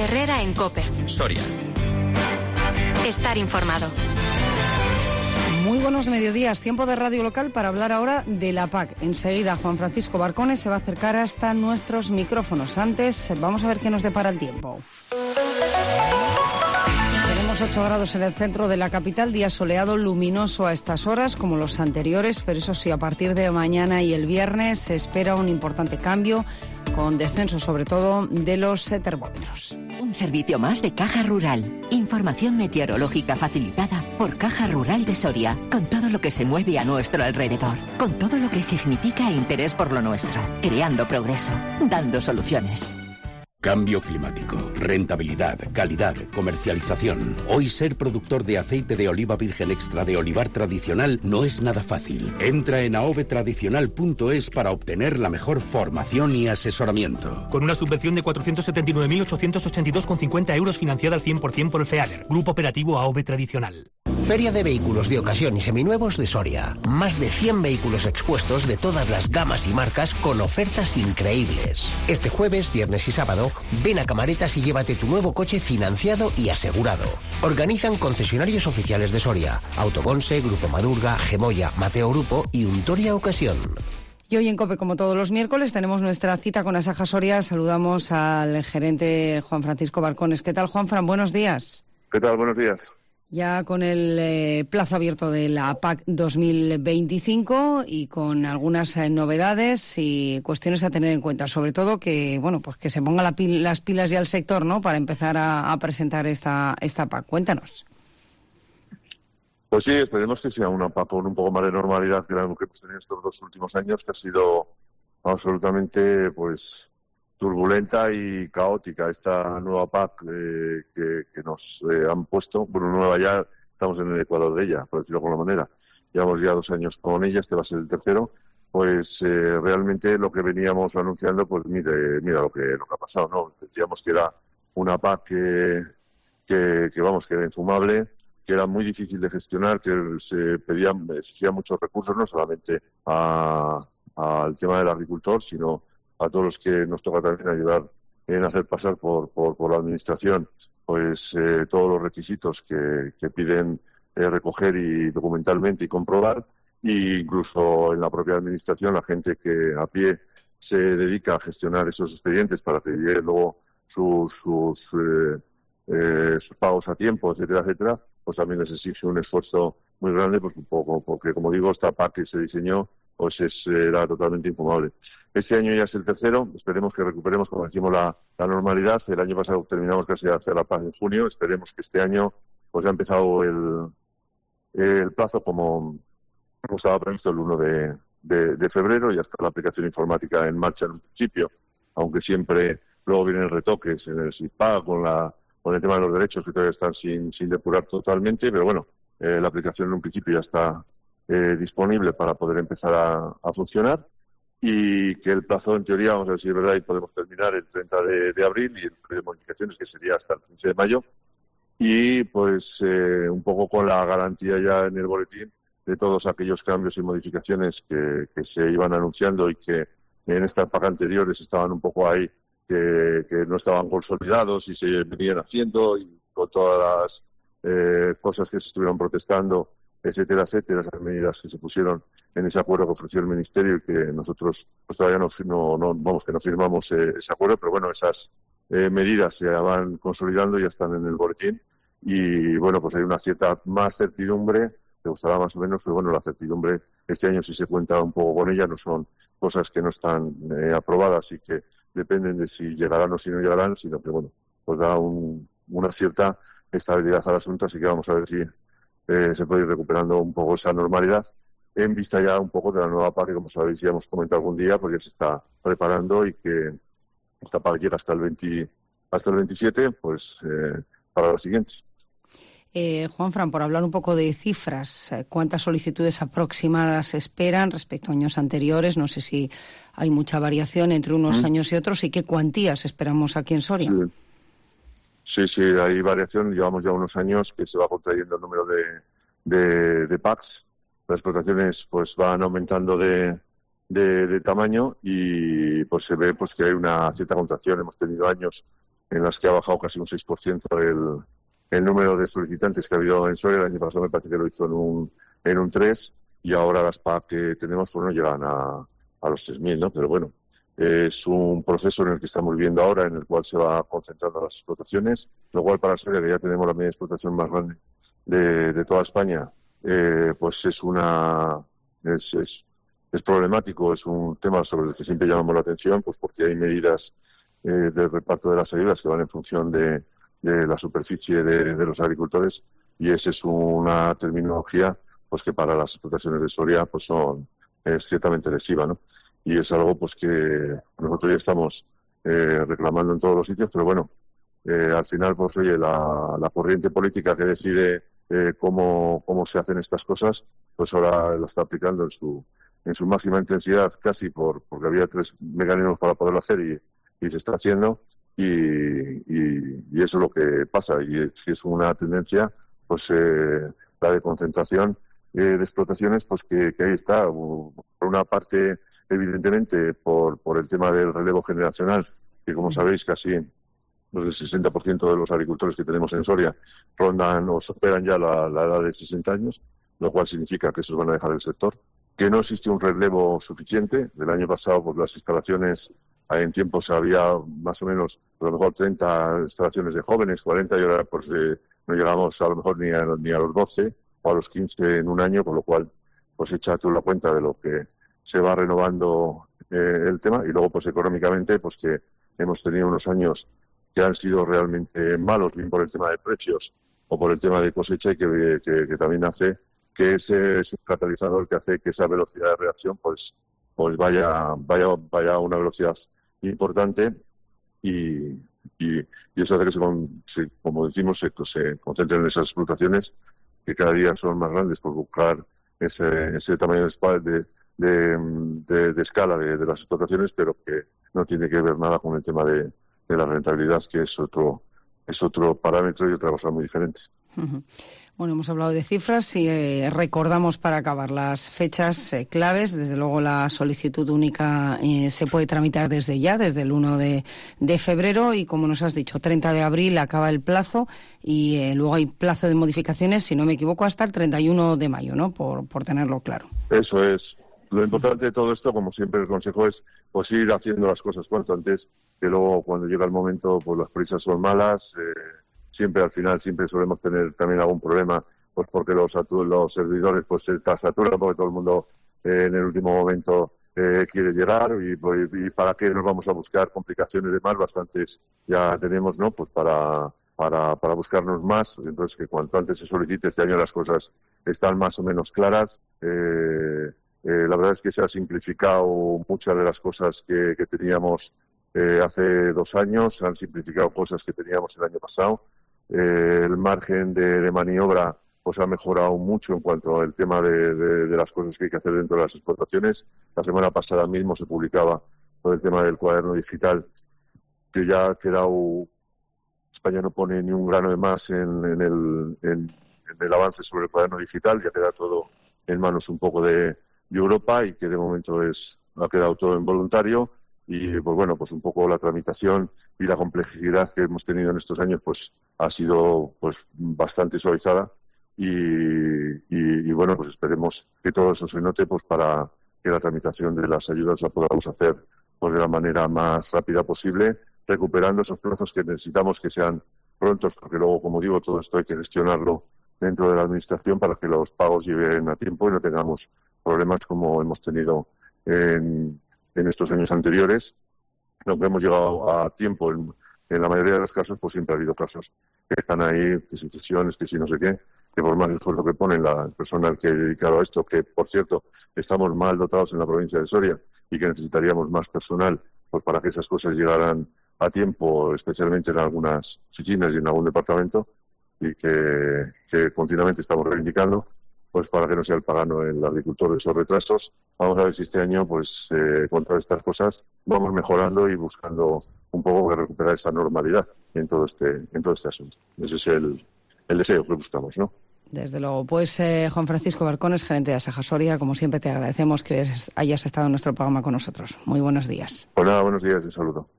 Herrera en COPE. Soria. Estar informado. Muy buenos mediodías, tiempo de radio local para hablar ahora de la PAC. Enseguida Juan Francisco Barcones se va a acercar hasta nuestros micrófonos. Antes vamos a ver qué nos depara el tiempo. Tenemos 8 grados en el centro de la capital, día soleado, luminoso a estas horas como los anteriores, pero eso sí, a partir de mañana y el viernes se espera un importante cambio, con descenso sobre todo de los termómetros. Un servicio más de Caja Rural. Información meteorológica facilitada por Caja Rural de Soria, con todo lo que se mueve a nuestro alrededor, con todo lo que significa interés por lo nuestro, creando progreso, dando soluciones. Cambio climático, rentabilidad, calidad, comercialización. Hoy ser productor de aceite de oliva virgen extra de olivar tradicional no es nada fácil. Entra en aovetradicional.es para obtener la mejor formación y asesoramiento. Con una subvención de 479.882,50 euros financiada al 100% por el FEADER, Grupo Operativo AOVE Tradicional. Feria de vehículos de ocasión y seminuevos de Soria. Más de 100 vehículos expuestos de todas las gamas y marcas con ofertas increíbles. Este jueves, viernes y sábado, ven a Camaretas y llévate tu nuevo coche financiado y asegurado. Organizan concesionarios oficiales de Soria, Autoconse, Grupo Madurga, Gemoya, Mateo Grupo y Untoria Ocasión. Y hoy en COPE, como todos los miércoles, tenemos nuestra cita con Asaja Soria. Saludamos al gerente Juan Francisco Barcones. ¿Qué tal, Juanfran? Buenos días. ¿Qué tal? Buenos días. Ya con el plazo abierto de la PAC 2025 y con algunas novedades y cuestiones a tener en cuenta, sobre todo que pues que se ponga las pilas ya al sector, ¿no?, para empezar a presentar esta PAC. Cuéntanos. Pues sí, esperemos que sea una PAC con un poco más de normalidad que la que hemos tenido estos 2 últimos años, que ha sido absolutamente turbulenta y caótica esta nueva PAC que nos han puesto. Bueno, nueva ya, estamos en el ecuador de ella, por decirlo de alguna manera. Llevamos ya 2 años con ella, este va a ser el tercero. Pues realmente lo que veníamos anunciando, pues mira lo que ha pasado, ¿no? Decíamos que era una PAC que era infumable, que era muy difícil de gestionar, que exigía muchos recursos, no solamente al tema del agricultor, sino a todos los que nos toca también ayudar en hacer pasar por la administración todos los requisitos que piden recoger y documentalmente y comprobar, e incluso en la propia administración la gente que a pie se dedica a gestionar esos expedientes para pedir luego sus pagos a tiempo, etcétera, etcétera, pues también les exige un esfuerzo muy grande, pues un poco, porque como digo, esta PAC que se diseñó era totalmente infumable. Este año ya es el tercero, esperemos que recuperemos, como decimos, la normalidad. El año pasado terminamos casi de hacer la PAC en junio, esperemos que este año pues ha empezado el plazo como estaba previsto el 1 de febrero, y hasta la aplicación informática en marcha en un principio, aunque siempre luego vienen retoques en el SIPA con el tema de los derechos que todavía están sin depurar totalmente, pero bueno, la aplicación en un principio ya está disponible para poder empezar a funcionar, y que el plazo, en teoría, vamos a ver si es verdad, y podemos terminar el 30 de abril, y el periodo de modificaciones, que sería hasta el 15 de mayo, y pues un poco con la garantía ya en el boletín de todos aquellos cambios y modificaciones que se iban anunciando y que en estas PAC anteriores estaban un poco ahí, que no estaban consolidados y se venían haciendo, y con todas las cosas que se estuvieron protestando, etcétera, etcétera, esas medidas que se pusieron en ese acuerdo que ofreció el Ministerio, y que nosotros pues todavía no firmamos ese acuerdo, pero bueno, esas medidas se van consolidando y ya están en el boletín, y bueno, pues hay una cierta más certidumbre, te gustará más o menos, pero bueno, la certidumbre este año sí se cuenta un poco con ella, no son cosas que no están aprobadas y que dependen de si llegarán o si no llegarán, sino que bueno, pues da una cierta estabilidad al asunto, así que vamos a ver si se puede ir recuperando un poco esa normalidad, en vista ya un poco de la nueva PAC, que como sabéis ya hemos comentado algún día, porque se está preparando, y que esta PAC llega hasta el 27, pues para las siguientes. Juanfran, por hablar un poco de cifras, ¿cuántas solicitudes aproximadas esperan respecto a años anteriores? No sé si hay mucha variación entre unos años y otros, y qué cuantías esperamos aquí en Soria. Sí, hay variación. Llevamos ya unos años que se va contrayendo el número de PACs. Las explotaciones pues van aumentando de tamaño, y pues se ve pues que hay una cierta contracción. Hemos tenido años en las que ha bajado casi un 6% el número de solicitantes que ha habido en Soria. El año pasado me parece que lo hizo en un 3%, y ahora las PAC que tenemos pues no llegan a los 3.000, ¿no? Pero bueno, es un proceso en el que estamos viviendo ahora, en el cual se va concentrando las explotaciones, lo cual para Soria, que ya tenemos la media explotación más grande de toda España, pues es problemático, es un tema sobre el que siempre llamamos la atención, pues porque hay medidas del reparto de las ayudas que van en función de la superficie de los agricultores, y esa es una terminología pues que para las explotaciones de Soria pues es ciertamente lesiva, ¿no? Y es algo pues que nosotros ya estamos reclamando en todos los sitios, pero bueno, al final pues oye, la corriente política que decide cómo se hacen estas cosas, pues ahora lo está aplicando en su máxima intensidad, casi porque había 3 mecanismos para poderlo hacer y se está haciendo, y eso es lo que pasa. Y si es una tendencia, pues la de concentración de explotaciones, pues que ahí está. Por una parte, evidentemente, por el tema del relevo generacional, que como sabéis, casi el 60% de los agricultores que tenemos en Soria rondan o superan ya la edad de 60 años, lo cual significa que esos van a dejar el sector. Que no existe un relevo suficiente. Del año pasado, pues las instalaciones, en tiempos había más o menos, a lo mejor 30 instalaciones de jóvenes, 40, y ahora pues no llegamos a lo mejor ni a los 12 o a los 15 en un año, con lo cual pues echa tú la cuenta de lo que se va renovando el tema. Y luego pues económicamente pues que hemos tenido unos años que han sido realmente malos, bien por el tema de precios o por el tema de cosecha, y que también hace que ese es un catalizador que hace que esa velocidad de reacción pues vaya a una velocidad importante, y eso hace que como decimos, se concentren en esas explotaciones que cada día son más grandes, por buscar ese tamaño de escala de las explotaciones, pero que no tiene que ver nada con el tema de la rentabilidad, que es otro parámetro y otra cosa muy diferente. Uh-huh. Bueno, hemos hablado de cifras y recordamos para acabar las fechas claves. Desde luego la solicitud única se puede tramitar desde ya, desde el 1 de febrero, y como nos has dicho, 30 de abril acaba el plazo, y luego hay plazo de modificaciones, si no me equivoco, hasta el 31 de mayo, ¿no? Por tenerlo claro. Eso es. Lo importante de todo esto, como siempre el consejo, es pues ir haciendo las cosas cuanto antes, que luego cuando llega el momento pues las prisas son malas. Siempre al final solemos tener también algún problema, pues porque los servidores pues se saturan, porque todo el mundo en el último momento quiere llegar, y para qué nos vamos a buscar complicaciones de más, bastantes ya tenemos, ¿no? Pues para buscarnos más. Entonces, que cuanto antes se solicite. Este año las cosas están más o menos claras. La verdad es que se ha simplificado muchas de las cosas que teníamos hace 2 años, se han simplificado cosas que teníamos el año pasado. El margen de maniobra pues ha mejorado mucho en cuanto al tema de las cosas que hay que hacer dentro de las explotaciones. La semana pasada mismo se publicaba todo el tema del cuaderno digital, que ya ha quedado. España no pone ni un grano de más en el avance sobre el cuaderno digital, ya queda todo en manos un poco de Europa, y que de momento ha quedado todo en voluntario. Y pues bueno, pues un poco la tramitación y la complejidad que hemos tenido en estos años pues ha sido pues bastante suavizada, y bueno, pues esperemos que todo eso se note, pues para que la tramitación de las ayudas la podamos hacer pues de la manera más rápida posible, recuperando esos plazos que necesitamos que sean prontos, porque luego, como digo, todo esto hay que gestionarlo dentro de la administración para que los pagos lleguen a tiempo y no tengamos problemas como hemos tenido en estos años anteriores. Aunque hemos llegado a tiempo en la mayoría de los casos, pues siempre ha habido casos que están ahí, que situaciones, que si no sé qué, que por más esfuerzo que pone el personal que ha dedicado a esto, que por cierto estamos mal dotados en la provincia de Soria y que necesitaríamos más personal pues para que esas cosas llegaran a tiempo, especialmente en algunas oficinas y en algún departamento, y que continuamente estamos reivindicando, pues para que no sea el pagano el agricultor de esos retrasos. Vamos a ver si este año, pues contra estas cosas, vamos mejorando y buscando un poco de recuperar esa normalidad en todo este asunto. Ese es el deseo que buscamos, ¿no? Desde luego. Pues Juan Francisco Barcones, gerente de Asaja Soria, como siempre te agradecemos que hayas estado en nuestro programa con nosotros. Muy buenos días. Pues nada, buenos días y un saludo.